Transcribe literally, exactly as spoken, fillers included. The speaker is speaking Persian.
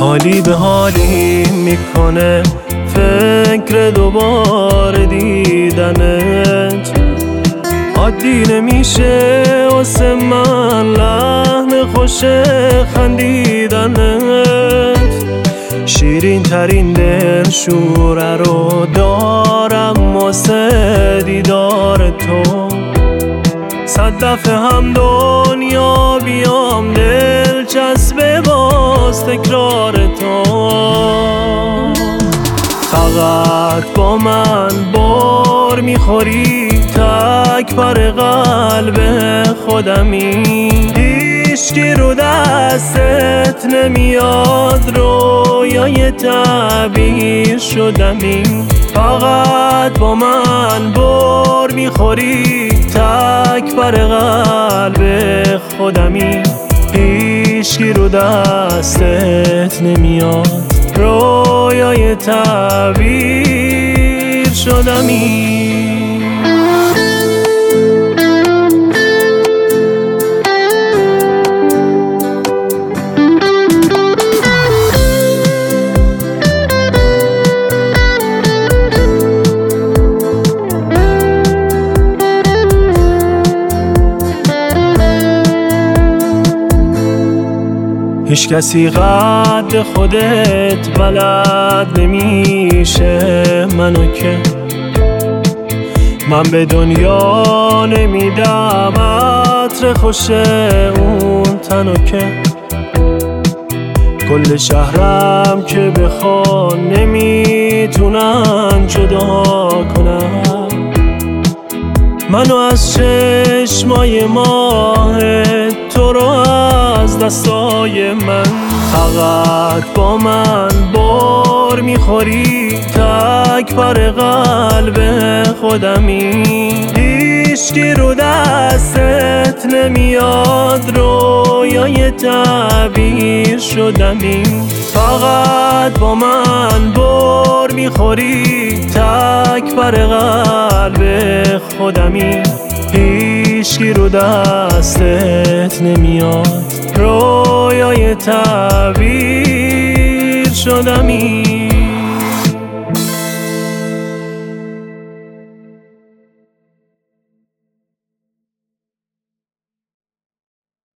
حالی به حالی میکنه فکر دوباره دیدنت. عادی نمیشه واسه من لحن خوش خندیدنت. شیرین ترین دل شوره رو دارم واسه دیدار تو. صد دفعه هم دنیا بیام دلچسبه باز تکرار تو. فقط با من بار میخوری تک پر قلب خودمی. هیچکی رو دستت نمیاد رویای تعبیر شدمی. فقط با من بار میخوری تک پر قلب خودمی. هیچکی رو دستت نمیاد رویای تعبیر شدمی. هیچ کسی قد خودت بلد نمیشه منو که. من به دنیا نمیدم عطر خوش اون تنو که. کل شهرم که بخوان نمیتونن جدا کنن منو از چشمای ماه تو رو از دستای من. فقط با من بار میخوری تک پر قلب خودمی. هیچکی رو دستت نمیاد رویای تعبیر شدمی. فقط با من بار میخوری تک پر قلب خودمی. هیچکی رو دستت نمیاد رویای تعبیر شدمی.